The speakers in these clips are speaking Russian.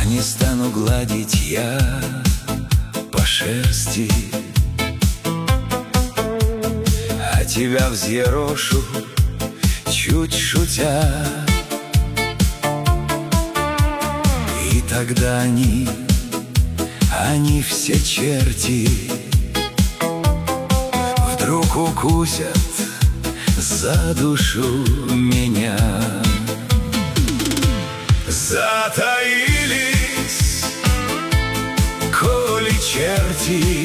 А не стану гладить я по шерсти, а тебя взъерошу, чуть шутя. И тогда они все черти вдруг укусят за душу меня. Затаились, коли черти,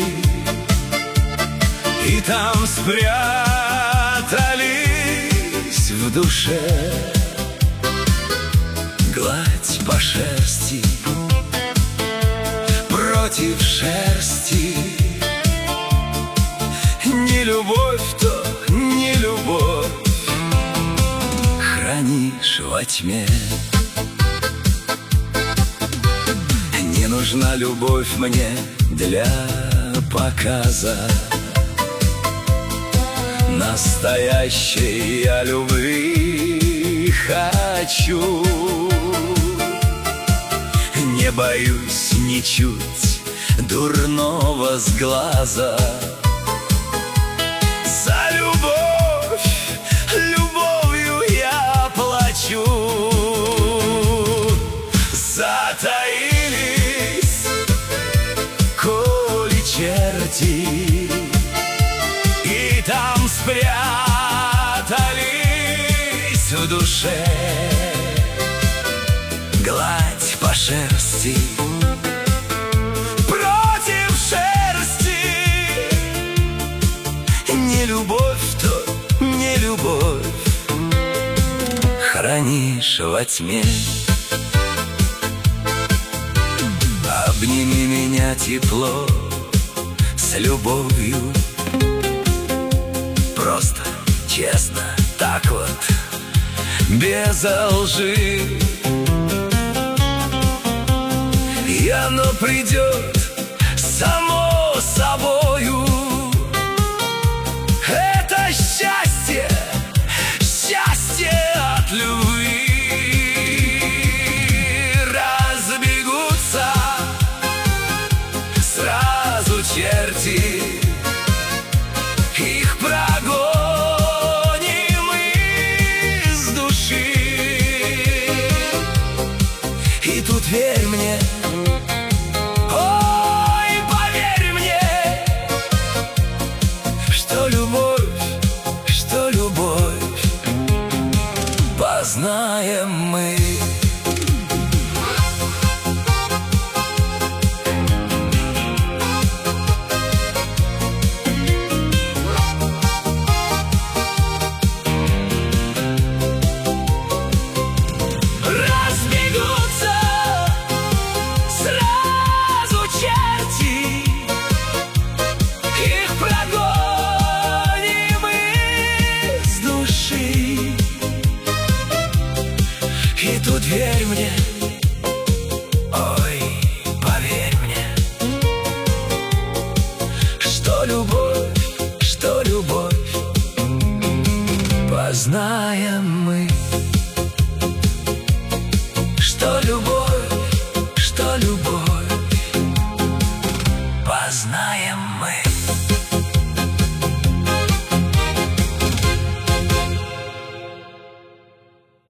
и там спрятались в душе. Гладь по шерсти, против шерсти. Не любовь, то не любовь, хранишь во тьме. Не нужна любовь мне для показа. Настоящей я любви хочу. Не боюсь ничуть дурного сглаза. За любовь любовью я плачу. Затаились, коли черти, и там спрятались в душе. Гладь по шерсти, против шерсти. Не любовь, то не любовь, хранишь во тьме. Обними меня тепло, с любовью. Просто, честно, так вот, без лжи. И оно придет само собою. Это счастье, счастье от любви. Разбегутся сразу черти, их прогоним из души. И тут верь мне, ой, поверь мне, что любовь познаем мы. И тут верь мне, ой, поверь мне, что любовь познаем мы.